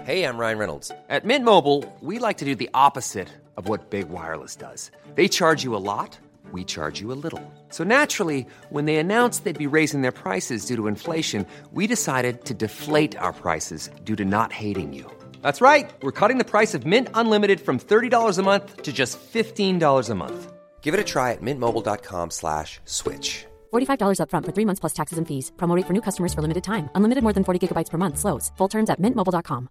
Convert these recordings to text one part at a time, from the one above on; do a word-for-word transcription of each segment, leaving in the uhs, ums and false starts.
Hey, I'm Ryan Reynolds. At Mint Mobile, we like to do the opposite of what Big Wireless does. They charge you a lot, we charge you a little. So naturally, when they announced they'd be raising their prices due to inflation, we decided to deflate our prices due to not hating you. That's right. We're cutting the price of Mint Unlimited from thirty dollars a month to just fifteen dollars a month. Give it a try at mintmobile.com slash switch. forty-five dollars up front for three months plus taxes and fees. Promo rate for new customers for limited time. Unlimited more than forty gigabytes per month. Slows full terms at mint mobile dot com.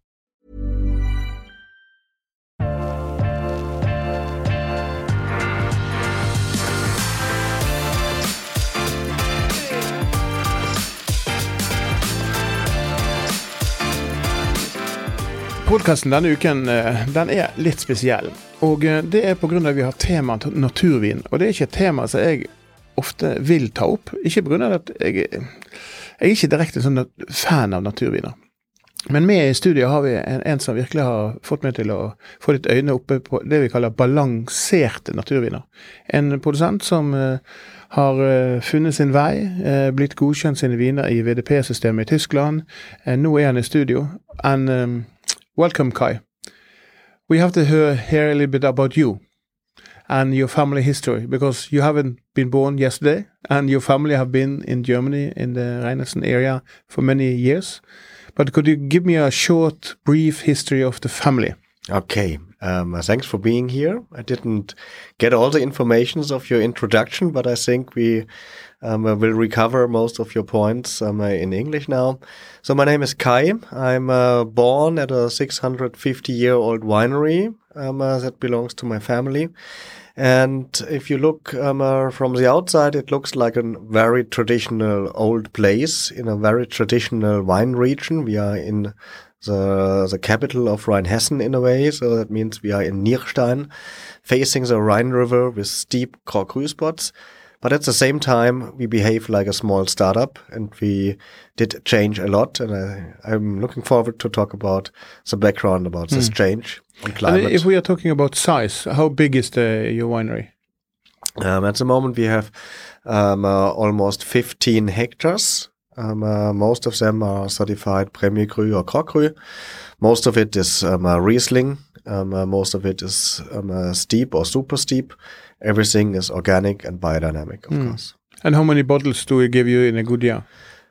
Podcasten denne uken, den er litt spesiell, og det er på grunn av at vi har tema naturvin, og det er ikke et tema som jeg ofte vil ta opp, ikke på grunn av at jeg, jeg er ikke direkte sånn fan av naturviner. Men med i studiet har vi en, en som virkelig har fått meg til å få litt øyne oppe på det vi kaller balanserte naturviner. En produsent som uh, har uh, funnet sin vei, uh, blitt godkjent sine viner i V D P-systemet i Tyskland. Uh, nå er han i studio. And um, welcome, Kai. We have to hear, hear a little bit about you and your family history, because you haven't been born yesterday, and your family have been in Germany, in the Rheinhessen area, for many years. But could you give me a short, brief history of the family? Okay, um, thanks for being here. I didn't get all the informations of your introduction, but I think we um, will recover most of your points um, in English now. So my name is Kai. I'm uh, born at a six hundred fifty year old winery um, uh, that belongs to my family. And if you look um, uh, from the outside, it looks like a very traditional old place in a very traditional wine region. We are in the the capital of Rheinhessen in a way, so that means we are in Nierstein, facing the Rhine River with steep cork spots. But at the same time, we behave like a small startup, and we did change a lot. And I, I'm looking forward to talk about the background about this mm. change on climate. And if we are talking about size, how big is the, your winery? Um, at the moment, we have um, uh, almost fifteen hectares. Um, uh, most of them are certified Premier Cru or Croc Cru. Most of it is um, uh, Riesling. Um, uh, most of it is um, uh, steep or super steep. Everything is organic and biodynamic, of mm. course. And how many bottles do we give you in a good year?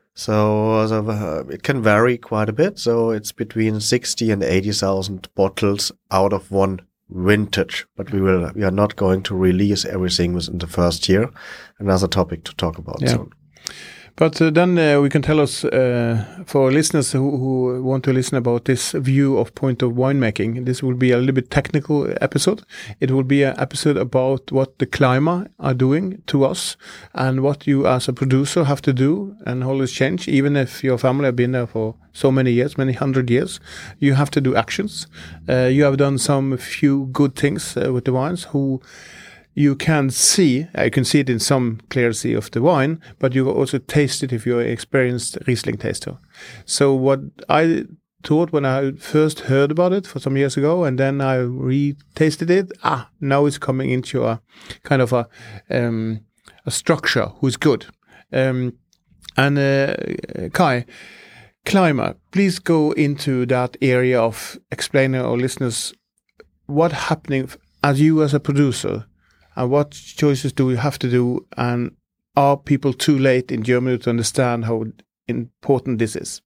So uh, it can vary quite a bit. So it's between sixty and eighty thousand bottles out of one vintage. But we will we are not going to release everything within the first year. Another topic to talk about yeah. soon. But uh, then uh, we can tell us, uh, for listeners who, who want to listen about this view of point of winemaking, this will be a little bit technical episode. It will be an episode about what the climate are doing to us and what you as a producer have to do and how it's changed. Even if your family have been there for so many years, many hundred years, you have to do actions. Uh, you have done some few good things uh, with the wines who... You can see, you can see it in some clarity of the wine, but you also taste it if you're an experienced Riesling taster. So what I thought when I first heard about it for some years ago, and then I re-tasted it, ah, now it's coming into a kind of a um, a structure who's good. Um, and uh, Kai, climate, please go into that area of explaining our listeners what happening as you as a producer. And what choices do we have to do? And are people too late in Germany to understand how important this is?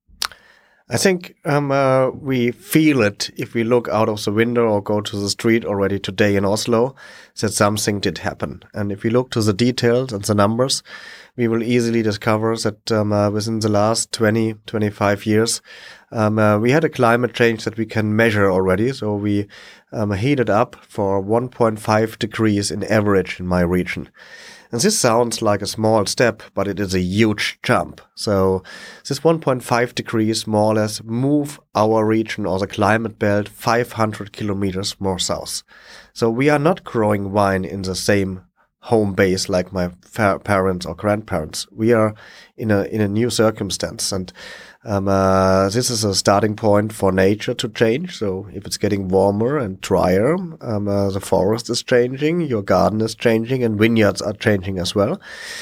I think um, uh, we feel it if we look out of the window or go to the street already today in Oslo, that something did happen. And if we look to the details and the numbers, we will easily discover that um, uh, within the last twenty, twenty-five years, um, uh, we had a climate change that we can measure already. So we um, heated up for one point five degrees in average in my region. And this sounds like a small step, but it is a huge jump. So this one point five degrees more or less move our region or the climate belt five hundred kilometers more south. So we are not growing wine in the same home base like my fa- parents or grandparents. We are in a in a new circumstance, and um, uh, this is a starting point for nature to change. So if it's getting warmer and drier, um, uh, the forest is changing, your garden is changing, and vineyards are changing as well.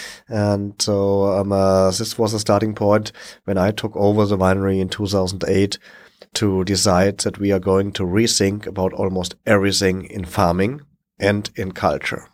And so um, uh, this was a starting point when I took over the winery in two thousand eight to decide that we are going to rethink about almost everything in farming and in culture.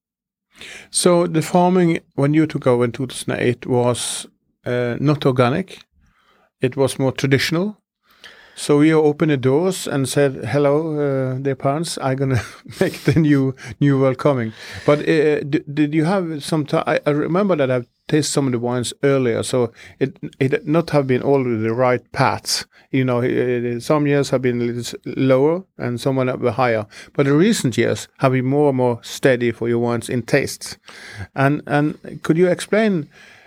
So the farming, when you took over in two thousand eight, was uh, not organic. It was more traditional. So you opened the doors and said, hello, uh, dear parents, I'm going to make the new new world coming. But uh, d- did you have some time? I, I remember that I've tasted some of the wines earlier, so it it not have been all the right paths. You know, it, some years have been a little lower and some have been higher. But the recent years have been more and more steady for your wines in tastes. And, and could you explain,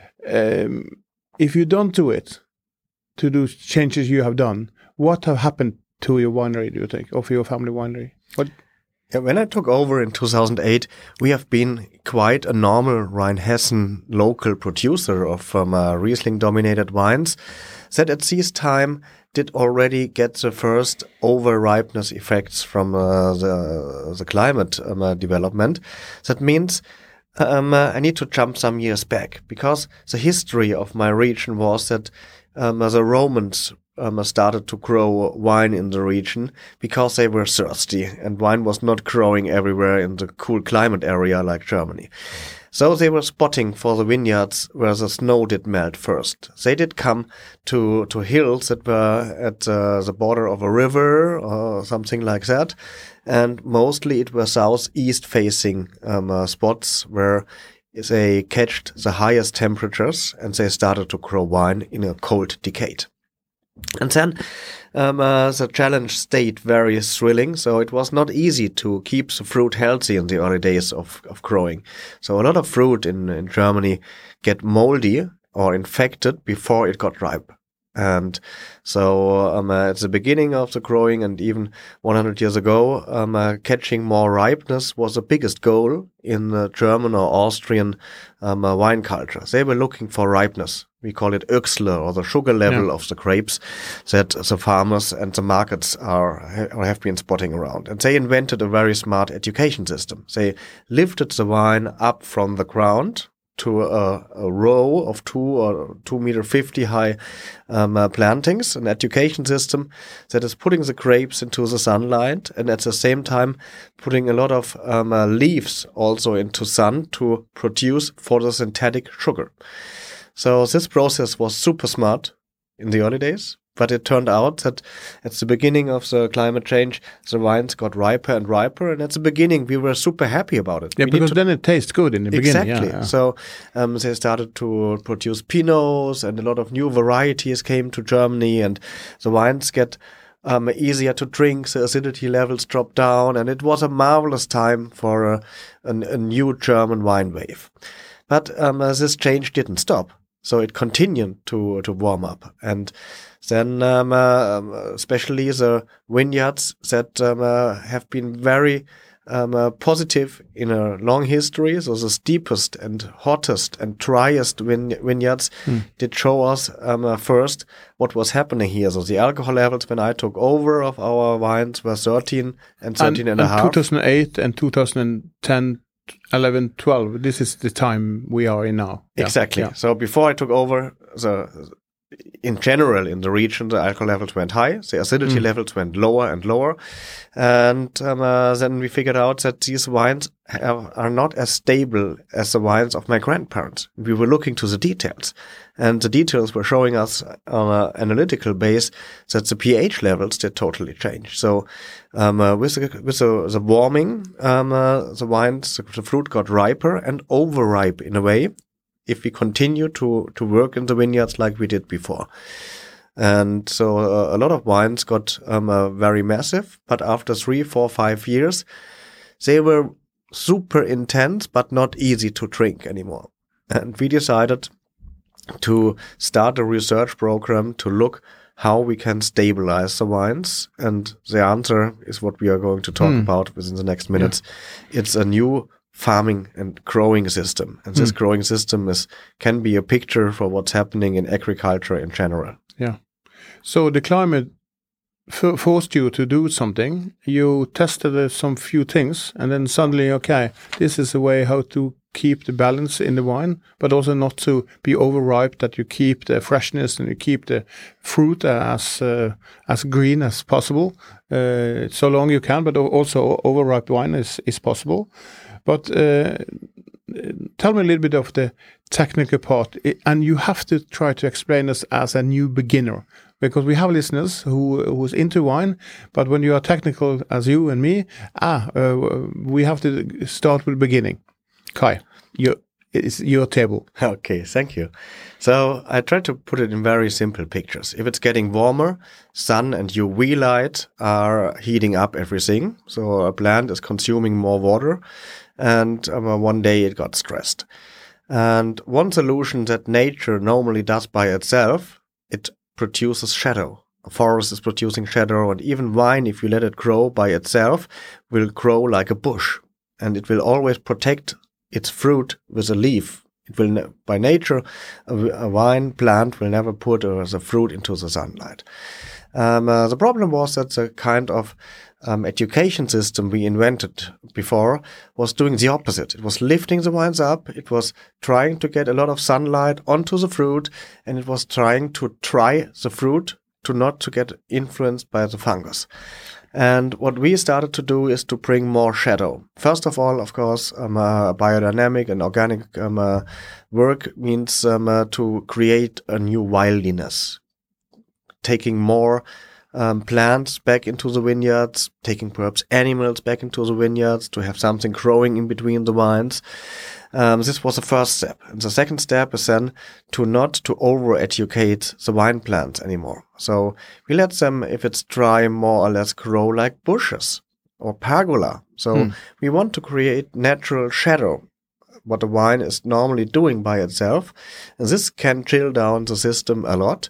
um, if you don't do it, to do changes you have done, what have happened to your winery, do you think, or for your family winery? What? Yeah, when I took over in two thousand eight, we have been quite a normal Rhine-Hessen local producer of um, uh, Riesling-dominated wines that at this time did already get the first over-ripeness effects from uh, the, the climate um, uh, development. That means um, uh, I need to jump some years back, because the history of my region was that um, the Romans Um, started to grow wine in the region because they were thirsty, and wine was not growing everywhere in the cool climate area like Germany. So they were spotting for the vineyards where the snow did melt first. They did come to, to hills that were at uh, the border of a river or something like that. And mostly it were southeast facing um, uh, spots where they catched the highest temperatures, and they started to grow wine in a cold decade. And then um, uh, the challenge stayed very thrilling, so it was not easy to keep the fruit healthy in the early days of, of growing. So a lot of fruit in, in Germany get moldy or infected before it got ripe. And so um, uh, at the beginning of the growing, and even one hundred years ago, um, uh, catching more ripeness was the biggest goal in the German or Austrian um, uh, wine culture. They were looking for ripeness. We call it Öchsle, or the sugar level yeah. of the grapes that the farmers and the markets are or have been spotting around. And they invented a very smart education system. They lifted the wine up from the ground to a, a row of two or two meter fifty high um, uh, plantings, an education system that is putting the grapes into the sunlight, and at the same time putting a lot of um, uh, leaves also into sun to produce photosynthetic sugar. So this process was super smart in the early days, but it turned out that at the beginning of the climate change, the wines got riper and riper, and at the beginning we were super happy about it. Yeah, we because to... then it tastes good in the exactly. beginning. Exactly. Yeah, yeah. So um, they started to produce Pinots, and a lot of new varieties came to Germany, and the wines get um, easier to drink, the acidity levels dropped down, and it was a marvelous time for a, a, a new German wine wave. But um, uh, this change didn't stop. So it continued to to warm up, and then um, uh, especially the vineyards that um, uh, have been very um, uh, positive in a long history. So the steepest and hottest and driest vine- vineyards mm. did show us um, uh, first what was happening here. So the alcohol levels when I took over of our wines were thirteen and thirteen and, and, and a half. two thousand eight and two thousand ten. eleven, twelve, this is the time we are in now. Yeah. Exactly. Yeah. So before I took over, the in general in the region, the alcohol levels went high, the acidity mm. levels went lower and lower. And um, uh, then we figured out that these wines have, are not as stable as the wines of my grandparents. We were looking to the details, and the details were showing us on an analytical base that the pH levels did totally change. So um, uh, with, the, with the, the warming, um, uh, the wines, the, the fruit got riper and overripe in a way, if we continue to, to work in the vineyards like we did before. And so uh, a lot of wines got um, uh, very massive, but after three, four, five years, they were super intense, but not easy to drink anymore. And we decided to start a research program to look how we can stabilize the wines. And the answer is what we are going to talk mm. about within the next minutes. Yeah. It's a new farming and growing system. And this mm. growing system is can be a picture for what's happening in agriculture in general. Yeah. So the climate f- forced you to do something. You tested uh, some few things, and then suddenly, okay, this is a way how to keep the balance in the wine, but also not to be overripe, that you keep the freshness and you keep the fruit as uh, as green as possible, uh, so long you can, but also overripe wine is, is possible. But uh, tell me a little bit of the technical part, and you have to try to explain us as a new beginner, because we have listeners who who's into wine, but when you are technical as you and me, ah, uh, we have to start with the beginning. Kai, your, it's your table. Okay, thank you. So I try to put it in very simple pictures. If it's getting warmer, sun and U V light are heating up everything. So a plant is consuming more water, and um, one day it got stressed. And one solution that nature normally does by itself, it produces shadow. A forest is producing shadow, and even wine, if you let it grow by itself, will grow like a bush. And it will always protect its fruit with a leaf. It will, ne- by nature, a, a wine plant will never put uh, the fruit into the sunlight. Um, uh, the problem was that the kind of um, education system we invented before was doing the opposite. It was lifting the wines up, it was trying to get a lot of sunlight onto the fruit, and it was trying to try the fruit to not to get influenced by the fungus. And what we started to do is to bring more shadow. First of all, of course, um, uh, biodynamic and organic um, uh, work means um, uh, to create a new wildness. Taking more um, plants back into the vineyards, taking perhaps animals back into the vineyards to have something growing in between the vines. Um, this was the first step. And the second step is then to not to over-educate the wine plants anymore. So we let them, if it's dry, more or less grow like bushes or pergola. So mm. we want to create natural shadow, what the wine is normally doing by itself. And this can chill down the system a lot.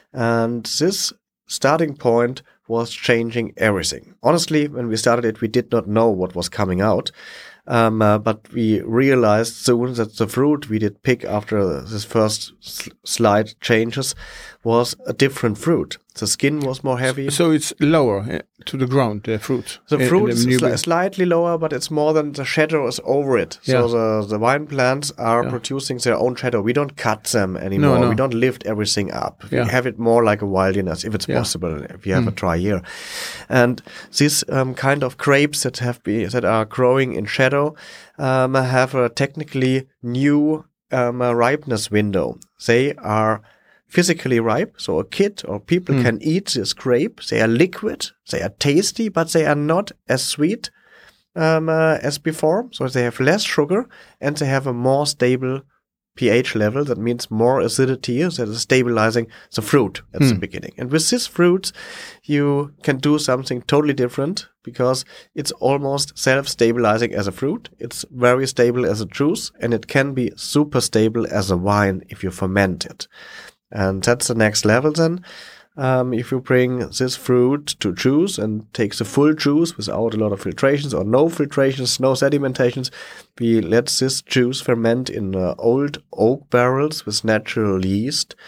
And this starting point was changing everything. Honestly, when we started it, we did not know what was coming out. Um, uh, but we realized soon that the fruit we did pick after this first sl- slight changes was a different fruit. The skin was more heavy. So it's lower to the ground, the fruit. The in, fruit in the is sli- slightly lower, but it's more than the shadow is over it. Yeah. So the, the wine plants are yeah. producing their own shadow. We don't cut them anymore. No, no. We don't lift everything up. Yeah. We have it more like a wilderness, if it's yeah. possible, if you have mm. a dry year. And these um, kind of grapes that have be, that are growing in shadow um, have a technically new um, a ripeness window. They are physically ripe, so a kid or people mm. can eat this grape. They are liquid, they are tasty, but they are not as sweet um, uh, as before. So they have less sugar and they have a more stable pH level. That means more acidity that is stabilizing the fruit at mm. the beginning. And with these fruits, you can do something totally different because it's almost self-stabilizing as a fruit. It's very stable as a juice, and it can be super stable as a wine if you ferment it. And that's the next level then. Um, if you bring this fruit to juice and take the full juice without a lot of filtrations or no filtrations, no sedimentations, we let this juice ferment in uh, old oak barrels with natural yeast.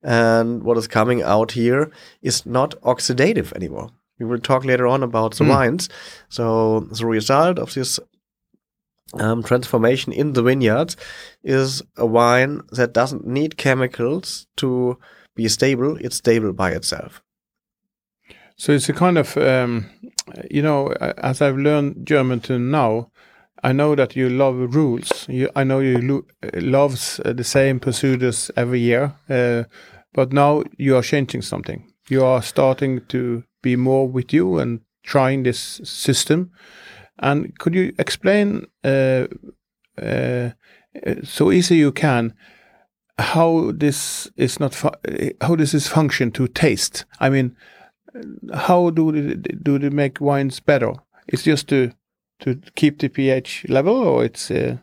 And what is coming out here is not oxidative anymore. We will talk later on about the mm. wines. So the result of this Um, transformation in the vineyards is a wine that doesn't need chemicals to be stable. It's stable by itself. So it's a kind of, um, you know, as I've learned German to now, I know that you love rules. You, I know you lo- loves the same procedures every year, uh, but now you are changing something. You are starting to be more with you and trying this system. And could you explain, uh, uh, so easy you can, how this is not fu- how this is function to taste? I mean, how do they, do they make wines better? It's just to to keep the pH level, or it's. Uh...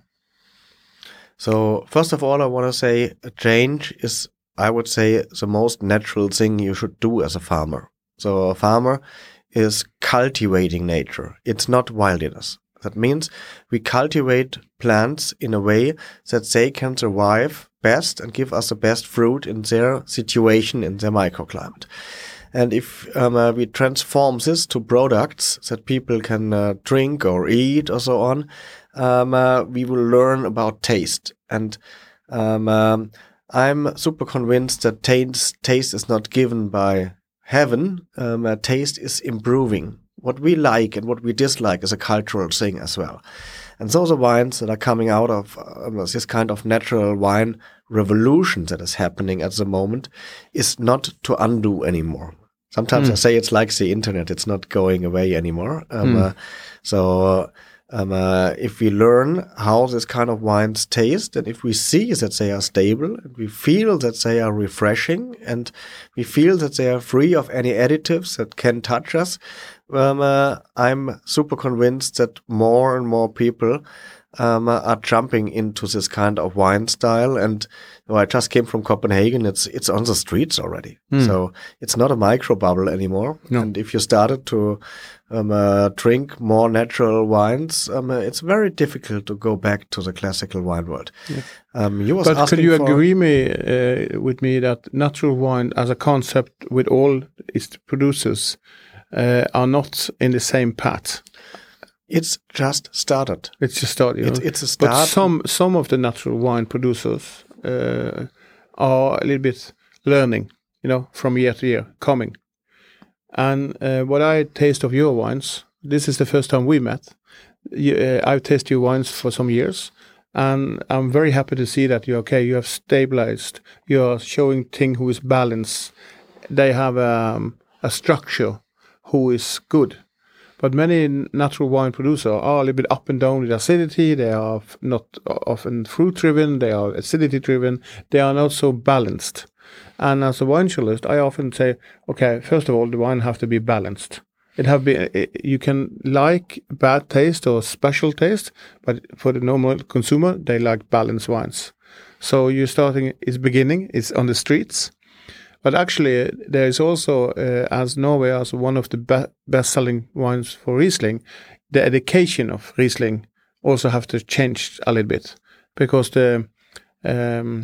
So first of all, I want to say a change is, I would say, the most natural thing you should do as a farmer. So a farmer is cultivating nature. It's not wilderness. That means we cultivate plants in a way that they can survive best and give us the best fruit in their situation, in their microclimate. And if um, uh, we transform this to products that people can uh, drink or eat or so on, um, uh, we will learn about taste. And um, um, I'm super convinced that taste, taste is not given by heaven. Um, uh, taste is improving. What we like and what we dislike is a cultural thing as well. And those are wines that are coming out of um, this kind of natural wine revolution that is happening at the moment is not to undo anymore. Sometimes mm. I say it's like the internet. It's not going away anymore. Um, mm. uh, so um, uh, if we learn how this kind of wines taste, and if we see that they are stable, and we feel that they are refreshing, and we feel that they are free of any additives that can touch us, um, uh, I'm super convinced that more and more people Um, uh, are jumping into this kind of wine style. And well, I just came from Copenhagen. It's it's on the streets already. Mm. So it's not a micro bubble anymore. No. And if you started to um, uh, drink more natural wines, um, uh, it's very difficult to go back to the classical wine world. Yeah. Um, you was but could you for, agree me uh, with me that natural wine as a concept with all its producers uh, are not in the same path? It's just started. It's just started. It's, it's a start. But some some of the natural wine producers uh, are a little bit learning, you know, from year to year, coming. And uh, what I taste of your wines, this is the first time we met. You, uh, I've tasted your wines for some years, and I'm very happy to see that you're okay. You have stabilized. You're showing thing who is balanced. They have um, a structure who is good. But many natural wine producers are a little bit up and down with acidity. They are not often fruit-driven. They are acidity-driven. They are not so balanced. And as a wine journalist, I often say, okay, first of all, the wine have to be balanced. It have be you can like bad taste or special taste, but for the normal consumer, they like balanced wines. So you're starting, it's beginning, it's on the streets. But actually, there is also, uh, as Norway as one of the be best-selling wines for Riesling, the education of Riesling also have to change a little bit, because the um,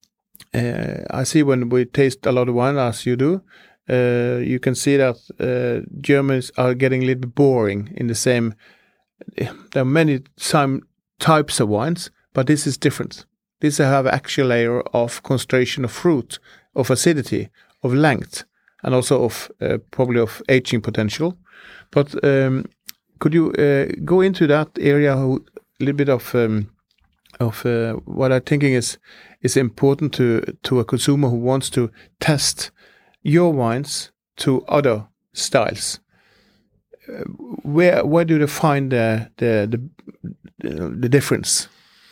uh, I see when we taste a lot of wine, as you do, uh, you can see that uh, Germans are getting a little bit boring in the same. There are many some types of wines, but this is different. This have actual layer of concentration of fruit, of acidity, of length, and also of uh, probably of aging potential. But um, could you uh, go into that area a little bit of um, of uh, what I'm thinking is is important to to a consumer who wants to test your wines to other styles? Uh, where where do they find the the the, the difference?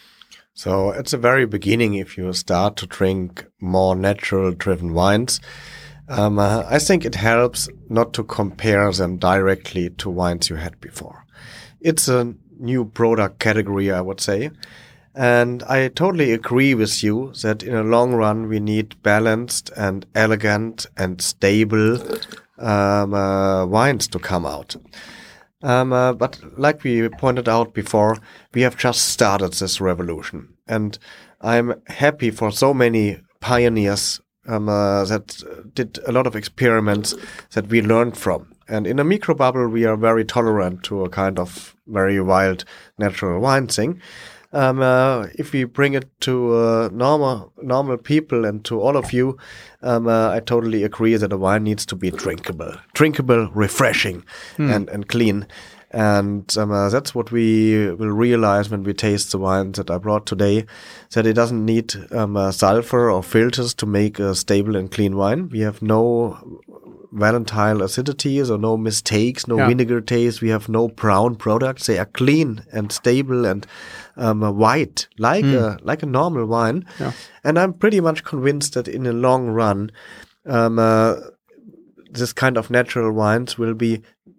So at the very beginning, if you start to drink more natural-driven wines, um, uh, I think it helps not to compare them directly to wines you had before. It's a new product category, I would say. And I totally agree with you that in a long run, we need balanced and elegant and stable um, uh, wines to come out. Um, uh, but like we pointed out before, we have just started this revolution. And I'm happy for so many pioneers um, uh, that did a lot of experiments that we learned from. And in a microbubble, we are very tolerant to a kind of very wild natural wine thing. Um, uh, if we bring it to uh, normal normal people and to all of you, um, uh, I totally agree that a wine needs to be drinkable, drinkable, refreshing, mm. and, and clean. And um, uh, that's what we will realize when we taste the wine that I brought today, that it doesn't need um, uh, sulfur or filters to make a stable and clean wine. We have no volatile acidities or no mistakes, no yeah. vinegar taste. We have no brown products. They are clean and stable and um, uh, white, like mm. a like a normal wine. Yeah. And I'm pretty much convinced that in the long run, um, uh, this kind of natural wines will be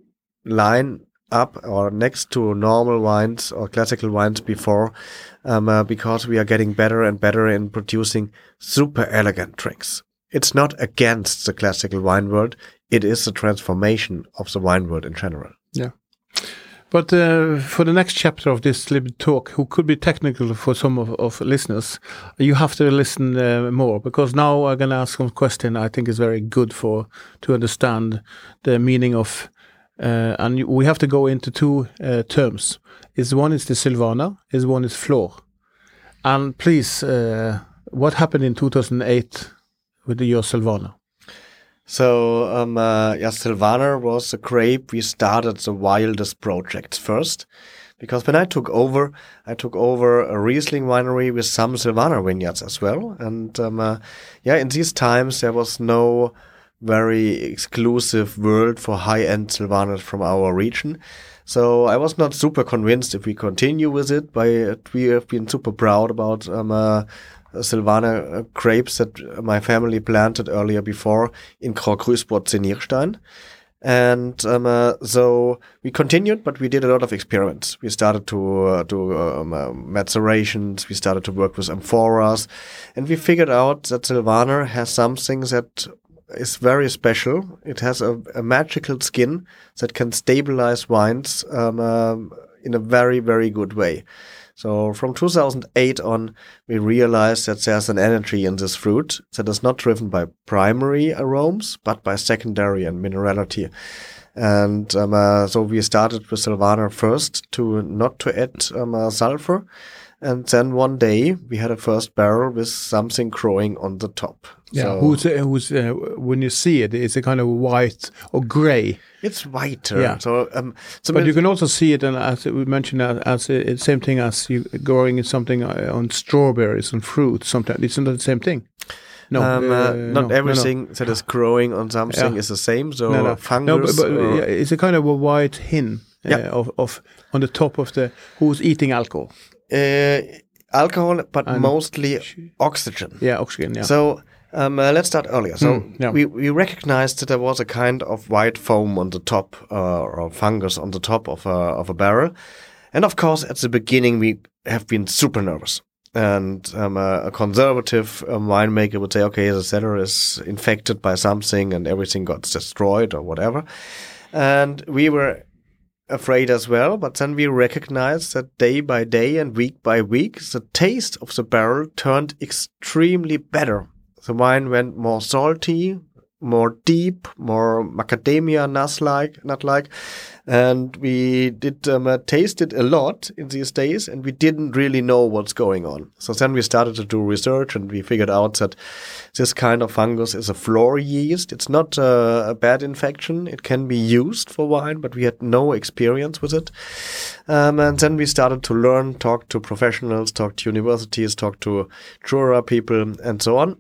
line up or next to normal wines or classical wines before, um, uh, because we are getting better and better in producing super elegant drinks. It's not against the classical wine world. It is a transformation of the wine world in general. Yeah. But uh, for the next chapter of this little talk, who could be technical for some of, of listeners, you have to listen uh, more, because now I'm going to ask some question I think is very good for to understand the meaning of, uh, and we have to go into two uh, terms. Is one is the Sylvaner, is one is Flor. And please, uh, what happened in two thousand eight with your Sylvaner? So, um, uh, yeah, Sylvaner was a grape we started the wildest projects first. Because when I took over, I took over a Riesling winery with some Sylvaner vineyards as well. And, um, uh, yeah, in these times, there was no very exclusive world for high-end Sylvaners from our region. So I was not super convinced if we continue with it, but we have been super proud about, um, uh, Sylvaner grapes that my family planted earlier before in Krog-Rüßbrodt Nierstein. And um, uh, so we continued, but we did a lot of experiments. We started to uh, do um, uh, macerations, we started to work with amphoras, and we figured out that Sylvaner has something that is very special. It has a, a magical skin that can stabilize wines um, uh, in a very, very good way. So from two thousand eight on, we realized that there's an energy in this fruit that is not driven by primary aromas, but by secondary and minerality. And um, uh, so we started with Sylvaner first to not to add um, uh, sulfur. And then one day we had a first barrel with something growing on the top. Yeah, so who's, uh, who's uh, when you see it, it's a kind of white or grey. It's whiter. Yeah. So, um, so but you can also see it, and as we mentioned, uh, as the same thing as you growing in something uh, on strawberries and fruit. Sometimes it's not the same thing. No, um, uh, uh, not no, everything no, no. that is growing on something Yeah. is the same. So no, no. fungus. No, but, but or, yeah, it's a kind of a white hin uh, Yeah. of of on the top of the who's eating alcohol. uh, alcohol, but And- mostly oxygen. Yeah, oxygen. Yeah. So um, uh, let's start earlier. So Mm, yeah. we, we recognized that there was a kind of white foam on the top, uh, or fungus on the top of a, of a barrel. And of course, at the beginning, we have been super nervous. And um, a, a conservative um, winemaker would say, okay, the cellar is infected by something and everything got destroyed or whatever. And we were afraid as well, but then we recognized that day by day and week by week, the taste of the barrel turned extremely better. The wine went more salty, more deep, more macadamia nut-like, nut-like, and we did um, uh, taste it a lot in these days, and we didn't really know what's going on. So then we started to do research, and we figured out that this kind of fungus is a floor yeast. It's not uh, a bad infection. It can be used for wine, but we had no experience with it. Um, and then we started to learn, talk to professionals, talk to universities, talk to Jura people, and so on.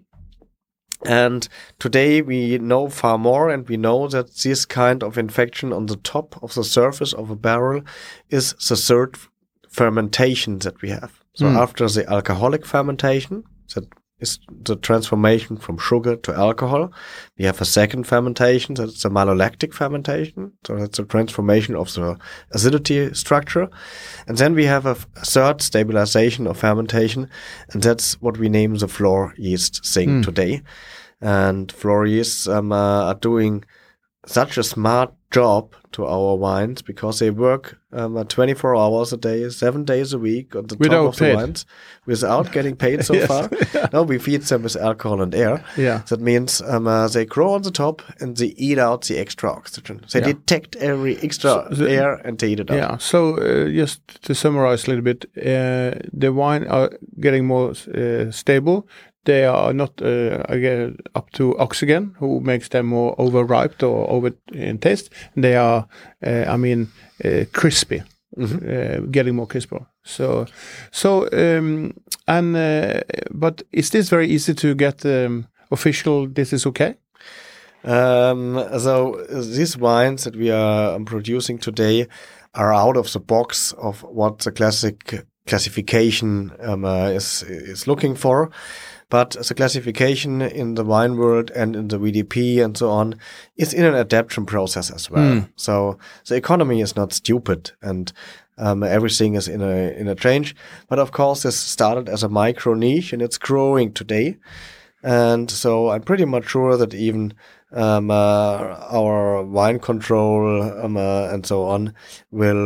And today we know far more, and we know that this kind of infection on the top of the surface of a barrel is the third fermentation that we have. So Mm. after the alcoholic fermentation, that is the transformation from sugar to alcohol, we have a second fermentation, that's the malolactic fermentation. So that's a transformation of the acidity structure. And then we have a, f- a third stabilization of fermentation, and that's what we name the floor yeast thing Mm. today. And floor yeasts um, uh, are doing such a smart job to our wines because they work um, uh, twenty-four hours a day, seven days a week on the Without top of paid. the wines without getting paid so Yes. far. No, we feed them with alcohol and air. Yeah. That means um, uh, they grow on the top and they eat out the extra oxygen. They Yeah. detect every extra So the- air and they eat it out. Yeah. So uh, just to summarize a little bit, uh, the wine are getting more uh, stable. They are not uh, again up to oxygen, who makes them more overripe or over in taste. They are, uh, I mean, uh, crispy, uh, getting more crisper. So, so um, and uh, but is this very easy to get um, official? This is okay. Um, so uh, these wines that we are um, producing today are out of the box of what the classic classification um, uh, is is looking for. But the classification in the wine world and in the V D P and so on is in an adaptation process as well. Mm. So the economy is not stupid, and um, everything is in a in a change. But of course, this started as a micro niche, and it's growing today. And so I'm pretty much sure that even um, uh, our wine control um, uh, and so on will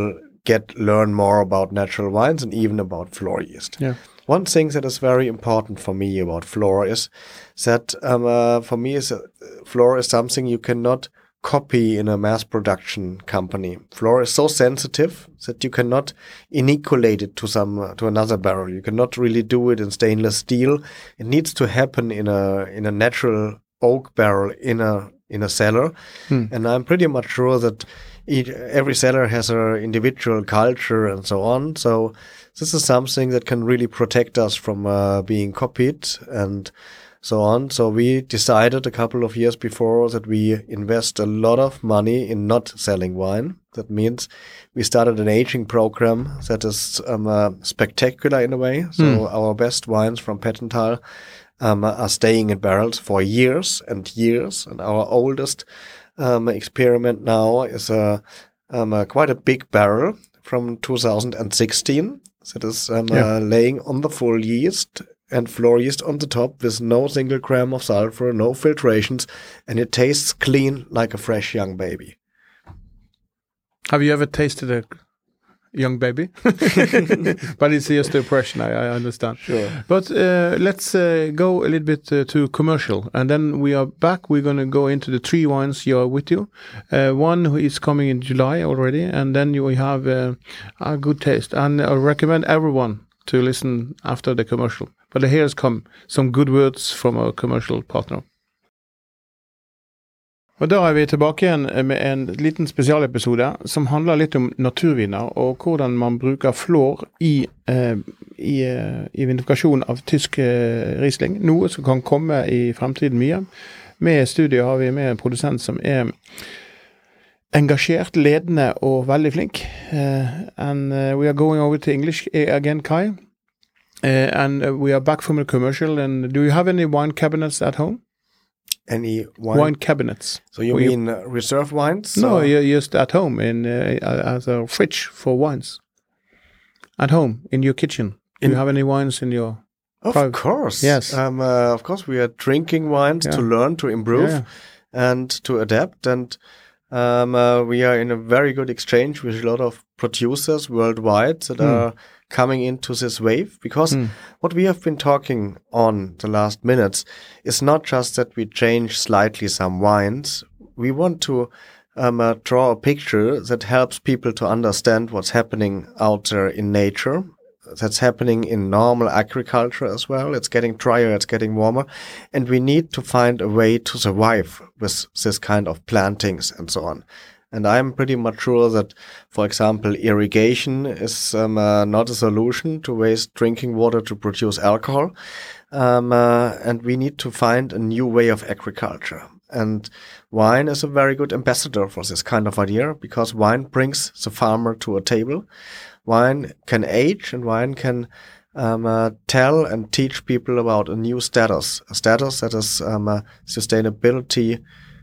get learn more about natural wines and even about floor yeast. Yeah. One thing that is very important for me about floor is that um, uh, for me is uh, floor is something you cannot copy in a mass production company. Floor is so sensitive that you cannot inoculate it to some uh, to another barrel. You cannot really do it in stainless steel. It needs to happen in a in a natural oak barrel in a in a cellar. Hmm. And I'm pretty much sure that each, every cellar has an individual culture and so on. So this is something that can really protect us from uh, being copied and so on. So we decided a couple of years before that we invest a lot of money in not selling wine. That means we started an aging program that is um, uh, spectacular in a way. So mm. our best wines from Pettenthal um, are staying in barrels for years and years. And our oldest um, experiment now is a, um, a quite a big barrel from two thousand sixteen. That is um, yeah. uh, laying on the full yeast and floor yeast on the top with no single gram of sulfur, no filtrations, and it tastes clean like a fresh young baby. Have you ever tasted a young baby? But it's just the impression, I, I understand. Sure. But uh, let's uh, go a little bit uh, to commercial, and then we are back. We're going to go into the three wines you are with you. Uh, one who is coming in July already, and then you have uh, a good taste. And I recommend everyone to listen after the commercial. But here's come some good words from our commercial partner. Og da er vi tilbake igjen med en liten spesialepisode som handler litt om naturviner og hvordan man bruker flår i, eh, i, i vinifikasjon av tysk eh, Riesling. Noe som kan komme i fremtiden mye. Med studiet har vi med en produsent som er engasjert, ledende og veldig flink. Uh, and uh, we are going over to English again, Kai. Uh, and uh, we are back from the commercial. And do you have any wine cabinets at home? Any wine? Wine cabinets. So you Where mean you... Uh, reserve wines? No, you're just at home in uh, as a fridge for wines. At home, in your kitchen. In... Do you have any wines in your... Of private? Course. Yes. Um, uh, of course, we are drinking wines yeah. to learn, to improve, yeah. and to adapt. And um, uh, we are in a very good exchange with a lot of producers worldwide that mm. are coming into this wave, because mm. what we have been talking on the last minutes is not just that we change slightly some wines. We want to um, uh, draw a picture that helps people to understand what's happening out there in nature. That's happening in normal agriculture as well. It's getting drier, it's getting warmer, and we need to find a way to survive with this kind of plantings and so on. And I'm pretty much sure that, for example, irrigation is um, uh, not a solution to waste drinking water to produce alcohol. Um, uh, and we need to find a new way of agriculture. And wine is a very good ambassador for this kind of idea, because wine brings the farmer to a table. Wine can age, and wine can um, uh, tell and teach people about a new status, a status that is um, uh, sustainability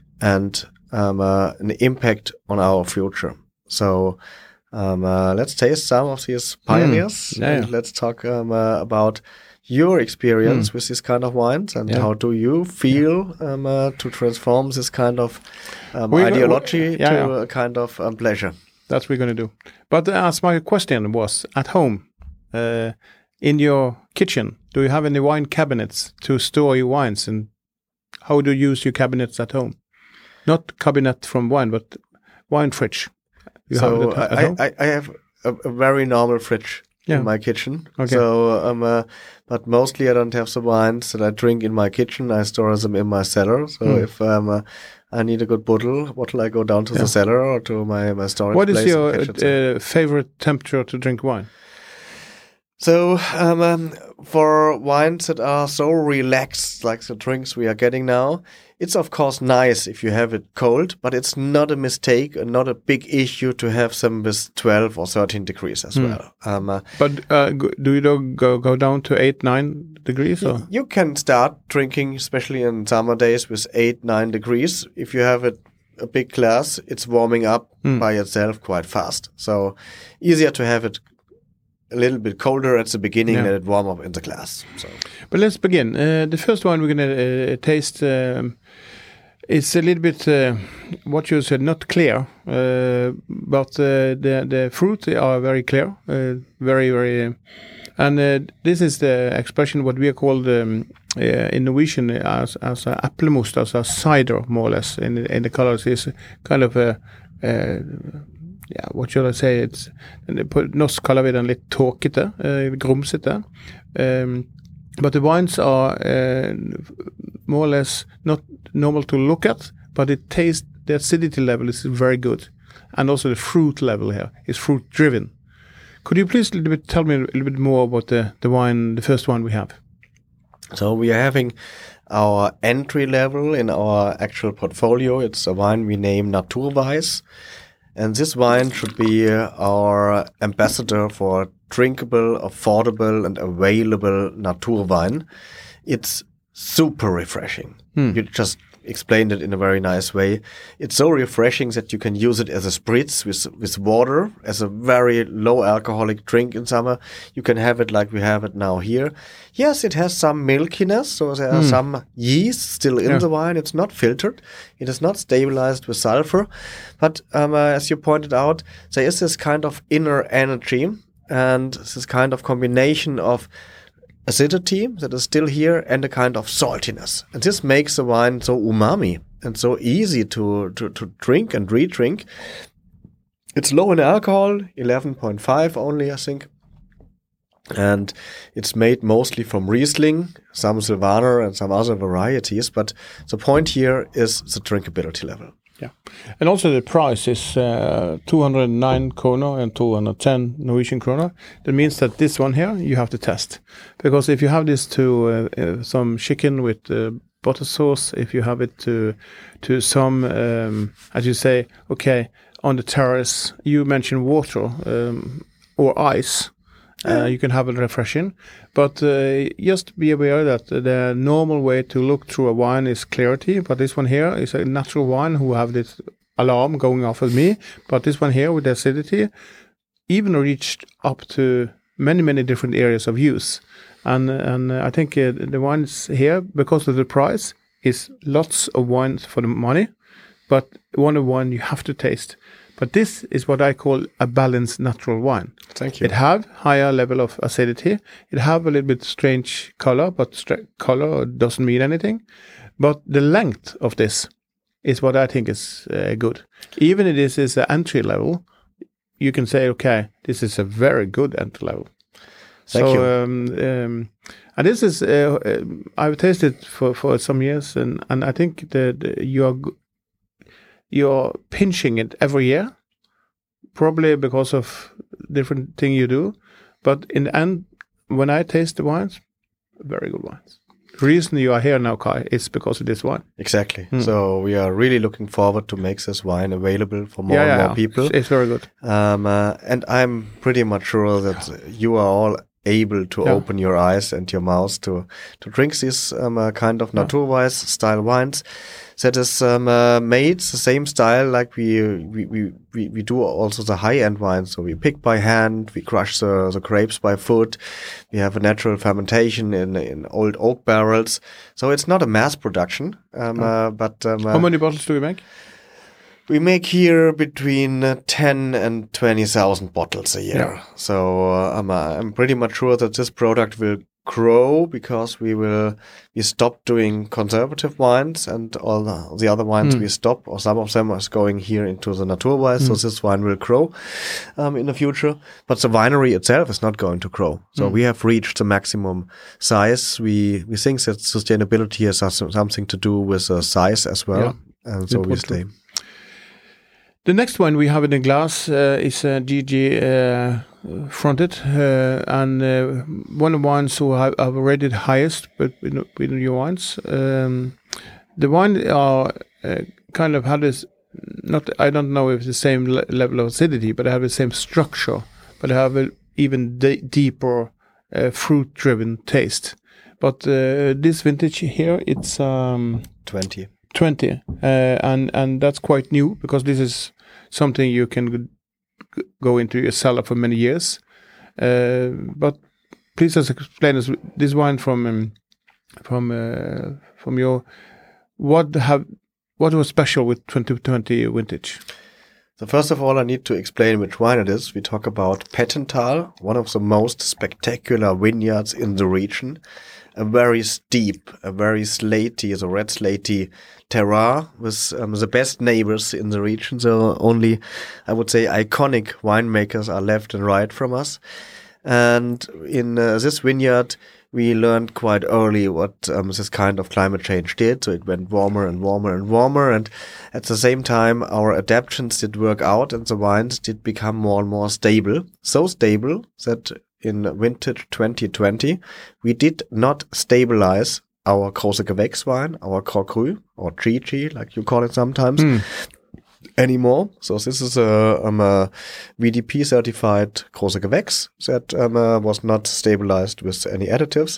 and Um, uh, an impact on our future. So um, uh, let's taste some of these pioneers mm, yeah. and let's talk um, uh, about your experience mm. with this kind of wines, and yeah. how do you feel yeah. um, uh, to transform this kind of um, we, ideology we, yeah, to yeah. a kind of um, pleasure. That's what we're going to do. But as my question was, at home, uh, in your kitchen, do you have any wine cabinets to store your wines, and how do you use your cabinets at home? Not cabinet from wine, but wine fridge. You so have I, I, I have a, a very normal fridge yeah. in my kitchen. Okay. So, um, uh, but mostly I don't have the wines that I drink in my kitchen. I store them in my cellar. So mm. if um, uh, I need a good bottle, bottle I go down to yeah. the cellar or to my, my storage What place. What is your uh, favorite temperature to drink wine? So um, um, for wines that are so relaxed, like the drinks we are getting now, it's of course nice if you have it cold, but it's not a mistake and not a big issue to have them with twelve or thirteen degrees as mm. well. Um, uh, but uh, do you go go down to eight, nine degrees? Or? You can start drinking, especially in summer days, with eight, nine degrees. If you have it, a big glass, it's warming up mm. by itself quite fast. So easier to have it a little bit colder at the beginning yeah. than it warm up in the glass. So, but let's begin. Uh, the first one we're going to uh, taste um, It's a little bit uh, what you said, not clear, uh, but uh, the the fruit are very clear, uh, very very, uh, and uh, this is the expression what we are called um, uh, in Norwegian as as a applemost, as a cider, more or less. In in the colors is kind of a. Uh, yeah, what should I say? It's på norsk kaller vi den litt tåkete, uh, grumsete. Um, but the wines are uh, more or less not normal to look at, but it tastes, the acidity level is very good. And also the fruit level here is fruit driven. Could you please a little bit tell me a little bit more about the, the wine, the first one we have? So we are having our entry level in our actual portfolio. It's a wine we name Naturweis. And this wine should be our ambassador for drinkable, affordable, and available Naturwein. It's super refreshing. Hmm. You just explained it in a very nice way. It's so refreshing that you can use it as a spritz with with water, as a very low alcoholic drink in summer. You can have it like we have it now here. Yes, it has some milkiness, so there are mm. some yeast still in yeah. the wine. It's not filtered. It is not stabilized with sulfur. But um, uh, as you pointed out, there is this kind of inner energy and this kind of combination of acidity that is still here and a kind of saltiness. And this makes the wine so umami and so easy to, to, to drink and re-drink. It's low in alcohol, eleven point five only, I think. And it's made mostly from Riesling, some Silvaner and some other varieties. But the point here is the drinkability level. Yeah. And also the price is uh, two hundred nine kroner and two hundred ten Norwegian kroner. That means that this one here you have to test. Because if you have this to uh, uh, some chicken with uh, butter sauce, if you have it to to some, um, as you say, okay, on the terrace, you mentioned water um, or ice. Uh, you can have it refreshing, but uh, just be aware that the normal way to look through a wine is clarity. But this one here is a natural wine who have this alarm going off at me. But this one here with the acidity even reached up to many, many different areas of use. And and I think uh, the wines here, because of the price, is lots of wines for the money, but one of one you have to taste. But this is what I call a balanced natural wine. Thank you. It have higher level of acidity. It have a little bit strange color, but stra- color doesn't mean anything. But the length of this is what I think is uh, good. Even if this is an entry level, you can say, okay, this is a very good entry level. Thank so, you. Um, um, and this is, uh, uh, I've tasted for, for some years, and, and I think that you are you're pinching it every year, probably because of different thing you do. But in the end, when I taste the wines, very good wines. The reason you are here now, Kai, is because of this wine. Exactly. Mm. So we are really looking forward to make this wine available for more yeah, and yeah, more people. It's very good. Um, uh, and I'm pretty much sure that you are all able to yeah. open your eyes and your mouth to to drink these um, uh, kind of Naturweis style wines. That is um, uh, made the same style like we we, we we we do also the high end wines. So we pick by hand, we crush the, the grapes by foot. We have a natural fermentation in in old oak barrels. So it's not a mass production. Um, oh. uh, but um, uh, how many bottles do we make? We make here between uh, ten and twenty thousand bottles a year. Yeah. So uh, I'm uh, I'm pretty much sure that this product will grow because we will we stop doing conservative wines and all the, the other wines mm. we stop, or some of them are going here into the Naturweis. Mm. So this wine will grow um, in the future. But the winery itself is not going to grow. So mm. we have reached the maximum size. We we think that sustainability has something to do with the size as well, yeah. and so we stay. The next one we have in the glass uh, is uh, G G uh, fronted, uh, and uh, one of the wines who have, have rated highest, but with, with your wines. Um, the wine are uh, kind of had this, not I don't know if it's the same le- level of acidity, but they have the same structure, but they have an even d- deeper uh, fruit-driven taste. But uh, this vintage here, it's um, twenty. twenty, uh, and and that's quite new because this is something you can g- go into your cellar for many years. Uh, but please just explain us this wine from um, from uh, from your what have What was special with twenty twenty vintage? So first of all, I need to explain which wine it is. We talk about Pettental, one of the most spectacular vineyards in the region. A very steep, a very slaty, so red slaty terroir with um, the best neighbors in the region. So only, I would say, iconic winemakers are left and right from us. And in uh, this vineyard, we learned quite early what um, this kind of climate change did. So it went warmer and warmer and warmer. And at the same time, our adaptations did work out and the wines did become more and more stable. So stable that in vintage twenty twenty, we did not stabilize our Große Gewächs wine, our Grand Cru, or G G, like you call it sometimes, mm. anymore. So this is a, um, a V D P certified Große Gewächs that um, uh, was not stabilized with any additives.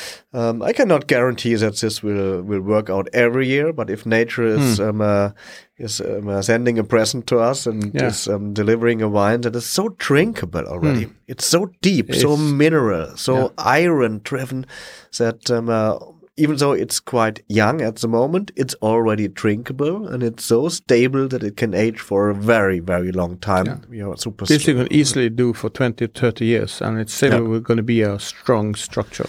Um, I cannot guarantee that this will, will work out every year, but if nature is mm. um, uh, is um, uh, sending a present to us and yeah. is um, delivering a wine that is so drinkable already, mm. it's so deep, it's, so mineral, so yeah. iron driven that um, uh, even though it's quite young at the moment, it's already drinkable and it's so stable that it can age for a very, very long time. Yeah. We are super this you can easily do for twenty, thirty years and it's still yeah. going to be a strong structure.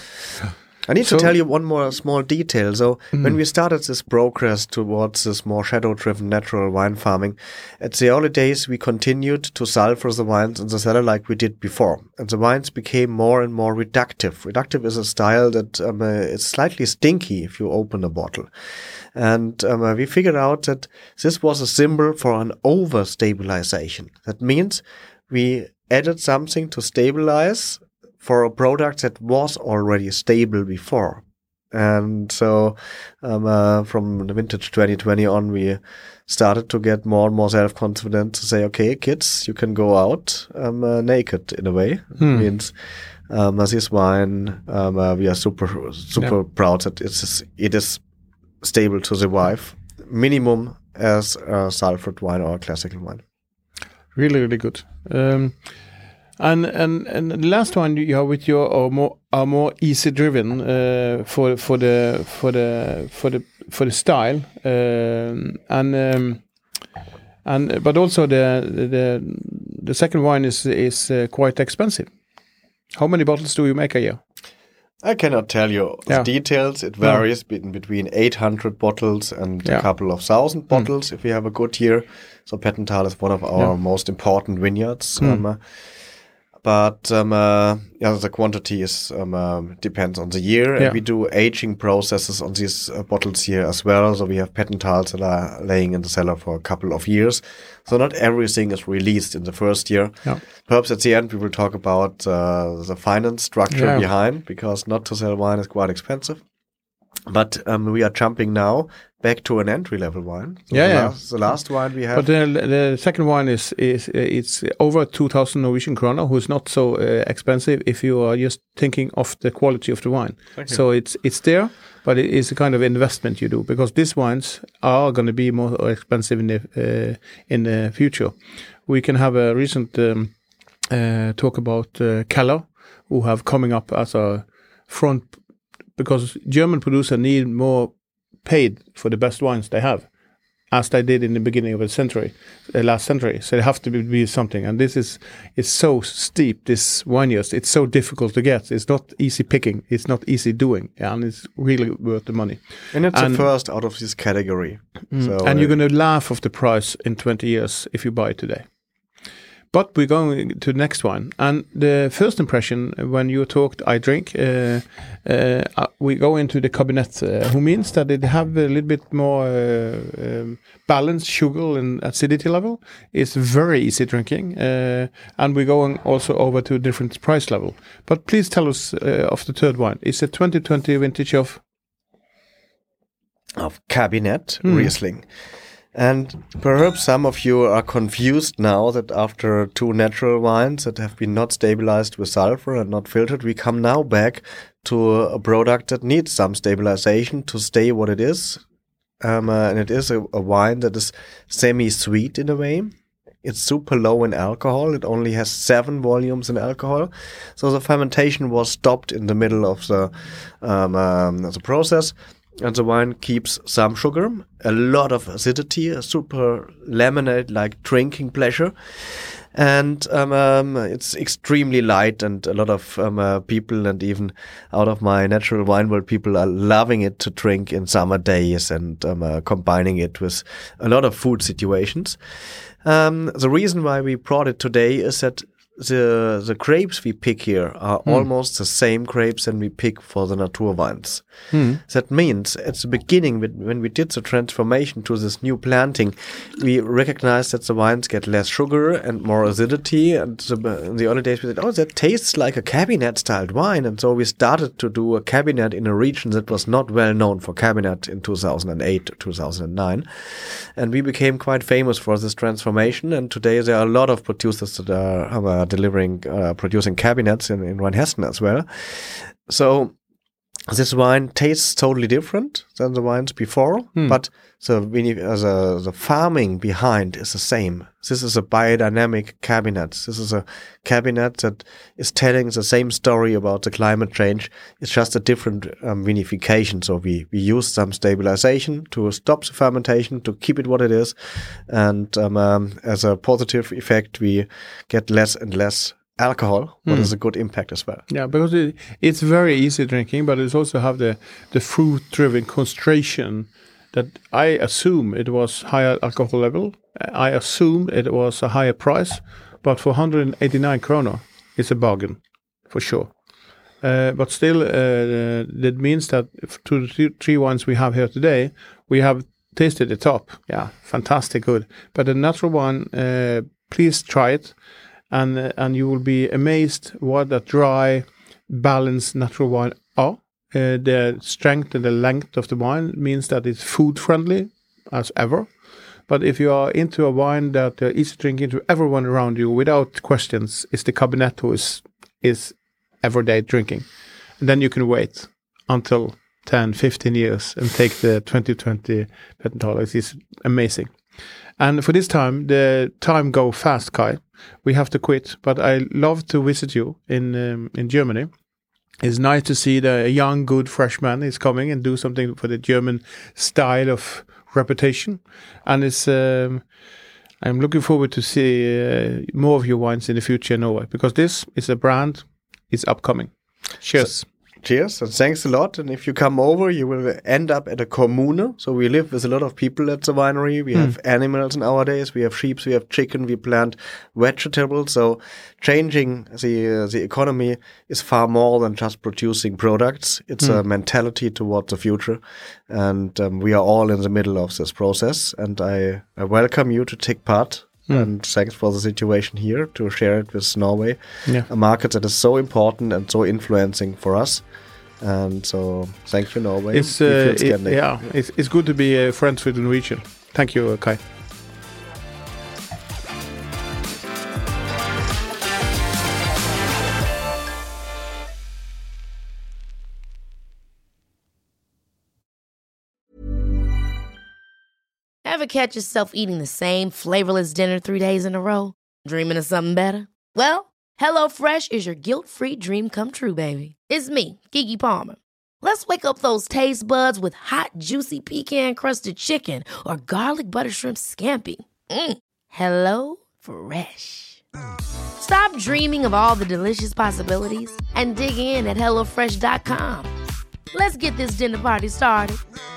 I need so, to tell you one more small detail. So mm. when we started this progress towards this more shadow-driven natural wine farming, at the early days we continued to sulfur the wines in the cellar like we did before. And the wines became more and more reductive. Reductive is a style that um, uh, is slightly stinky if you open a bottle. And um, uh, we figured out that this was a symbol for an over-stabilization. That means we added something to stabilize for a product that was already stable before. And so um, uh, from the vintage twenty twenty on, we started to get more and more self-confident to say, okay, kids, you can go out um, uh, naked in a way. Hmm. It means um, this wine, um, uh, we are super, super yeah. proud that it's, it is stable to survive, minimum as a sulfured wine or a classical wine. Really, really good. Um, And and and the last one you have with your are more are more easy driven uh, for for the for the for the for the style um, and um, and but also the the the second wine is is uh, quite expensive. How many bottles do you make a year? I cannot tell you yeah. the details. It varies yeah. between eight hundred bottles and yeah. a couple of thousand bottles mm. if we have a good year. So Pettental is one of our yeah. most important vineyards. Mm. Um, uh, But um, uh, yeah, the quantity is um, uh, depends on the year. Yeah. And we do aging processes on these uh, bottles here as well. So we have Pettentals that are laying in the cellar for a couple of years. So not everything is released in the first year. Yeah. Perhaps at the end we will talk about uh, the finance structure yeah. behind, because not to sell wine is quite expensive. But um, we are jumping now back to an entry-level wine. So yeah, the, yeah. last, the last wine we have. But the, the second one is is it's over two thousand Norwegian kroner, who's not so uh, expensive if you are just thinking of the quality of the wine. So it's it's there, but it is a kind of investment you do, because these wines are going to be more expensive in the uh, in the future. We can have a recent um, uh, talk about uh, Keller, who have coming up as a front, because German producers need more paid for the best wines they have, as they did in the beginning of the century, the last century. So they have to be, be something. And this is it's so steep, this vineyards. It's so difficult to get. It's not easy picking. It's not easy doing. And it's really worth the mony. And it's and, the first out of this category. Mm, so, and uh, you're going to laugh off the price in twenty years if you buy it today. But we're going to the next one. And the first impression when you talked I drink, uh, uh, we go into the Cabernet, uh, who means that it have a little bit more uh, um, balanced sugar and acidity level. It's very easy drinking. Uh, and we're going also over to a different price level. But please tell us uh, of the third one. It's a twenty twenty vintage of? Of Cabernet mm. Riesling. And perhaps some of you are confused now that after two natural wines that have been not stabilized with sulfur and not filtered, we come now back to a product that needs some stabilization to stay what it is. Um, uh, and it is a, a wine that is semi-sweet in a way. It's super low in alcohol. It only has seven volumes in alcohol. So the fermentation was stopped in the middle of the, um, um, the process. and the wine keeps some sugar, a lot of acidity, a super lemonade-like drinking pleasure. And um, um, it's extremely light, and a lot of um, uh, people, and even out of my natural wine world, people are loving it to drink in summer days, and um, uh, combining it with a lot of food situations. Um, the reason why we brought it today is that the the grapes we pick here are mm. almost the same grapes than we pick for the Natur wines. Mm. That means at the beginning, when we did the transformation to this new planting, we recognized that the wines get less sugar and more acidity. And the, in the early days, we said, oh, that tastes like a Cabernet-styled wine. And so we started to do a Cabernet in a region that was not well known for Cabernet in two thousand eight, two thousand nine. And we became quite famous for this transformation. And today there are a lot of producers that are, are delivering, uh, producing Cabinets in, in Rheinhessen as well. So this wine tastes totally different than the wines before, hmm. but the, uh, the farming behind is the same. This is a biodynamic cabinet. This is a cabinet that is telling the same story about the climate change. It's just a different um, vinification. So we, we use some stabilization to stop the fermentation, to keep it what it is. And um, um, as a positive effect, we get less and less alcohol, what mm. is a good impact as well. Yeah, because it, it's very easy drinking, but it also have the, the fruit-driven concentration that I assume it was higher alcohol level. I assume it was a higher price, but for one hundred eighty-nine kroner, it's a bargain, for sure. Uh, but still, uh, that means that to the three, three wines we have here today, we have tasted the top. Yeah, fantastic, good. But the natural one, uh, please try it. And uh, and you will be amazed what a dry, balanced natural wine are. Uh, the strength and the length of the wine means that it's food friendly as ever. But if you are into a wine that uh, easy drinking to everyone around you without questions, is the Cabernet who is is everyday drinking. And then you can wait until ten, fifteen years and take the twenty twenty Pentales. It's amazing. And for this time, the time go fast, Kai. We have to quit, but I love to visit you in um, in Germany. It's nice to see the young, good freshman is coming and do something for the German style of reputation. And it's um, I'm looking forward to see uh, more of your wines in the future in Norway, because this is a brand, it's upcoming. Cheers. So cheers, and thanks a lot. And if you come over, you will end up at a commune. So we live with a lot of people at the winery. We mm. have animals nowadays. We have sheep, we have chicken, we plant vegetables. So changing the uh, the economy is far more than just producing products. It's mm. a mentality towards the future. And um, we are all in the middle of this process. And I, I welcome you to take part. Mm. And thanks for the situation here, to share it with Norway, yeah. a market that is so important and so influencing for us. And so, thank you, Norway. It's uh, it, yeah, it's it's good to be uh, friends with the Norwegian. Thank you, Kai. Ever catch yourself eating the same flavorless dinner three days in a row? Dreaming of something better? Well, HelloFresh is your guilt-free dream come true, baby. It's me, Keke Palmer. Let's wake up those taste buds with hot, juicy pecan-crusted chicken or garlic butter shrimp scampi. Mm. Hello Fresh. Stop dreaming of all the delicious possibilities and dig in at hello fresh dot com. Let's get this dinner party started.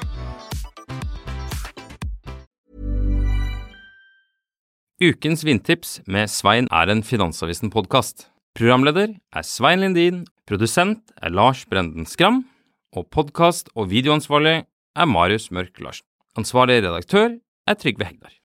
Ukens vintips med Svein er en Finansavisen-podcast. Programleder er Svein Lindin, produsent er Lars Brenden Skram, og podcast- og videoansvarlig er Marius Mørk Larsen. Ansvarlig redaktør er Trygve Hegdar.